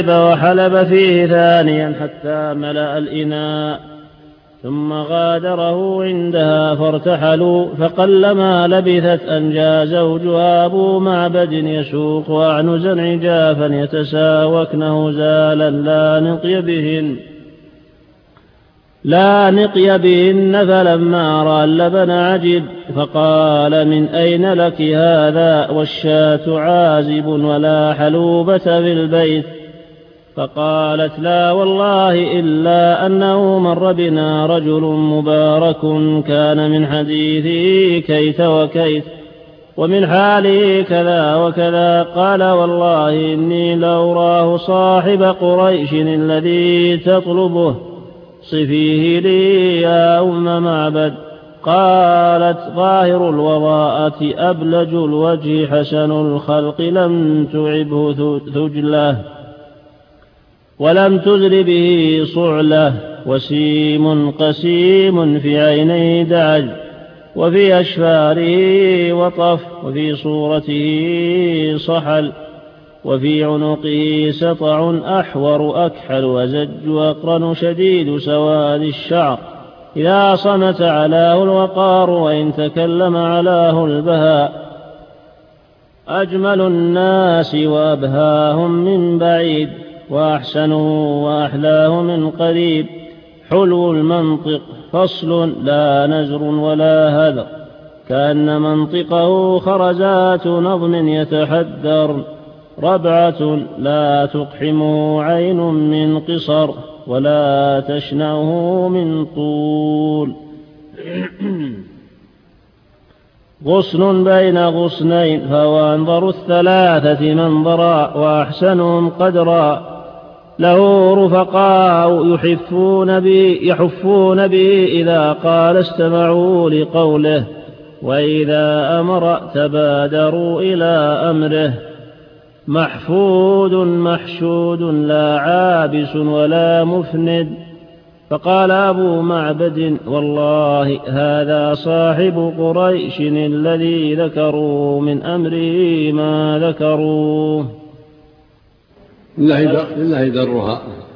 وحلب فيه ثانيا حتى ملأ الإناء، ثم غادره عندها فارتحلوا. فقلما لبثت أن جاء زوجها أبو معبد يسوق أعنزا عجافا يتساوكن هزالا لا نقي بهن، فلما رأى اللبن عجب، فقال: من أين لك هذا والشاة عازب ولا حلوبة في البيت؟ فقالت: لا والله إلا أنه مر بنا رجل مبارك كان من حديثه كيت وكيت ومن حاله كذا وكذا. قال: والله إني لأراه صاحب قريش الذي تطلبه، صفيه لي يا أم معبد. قالت: ظاهر الوضاءة أبلج الوجه حسن الخلق لم تعبه ثجله ولم تزر به صعلة، وسيم قسيم في عينيه دعج وفي أشفاره وطف وفي صورته صحل وفي عنقه سطع أحور أكحل وزج أقرن شديد سواد الشعر، إذا صمت علاه الوقار وإن تكلم علاه البهاء، أجمل الناس وأبهاهم من بعيد وأحسنوا وأحلاه من قريب، حلو المنطق فصل لا نزر ولا هذر، كأن منطقه خرزات نظم يتحدر، ربعة لا تقحمه عين من قصر ولا تشنعه من طول، غصن بين غصنين، فهو أنظر الثلاثة منظرا وأحسنهم قدرا، له رفقاء يحفون به إذا قال استمعوا لقوله، وإذا أمر تبادروا إلى أمره، محفود محشود لا عابس ولا مفند. فقال أبو معبد: والله هذا صاحب قريش الذي ذكروا من أمره ما ذكروه. لله درها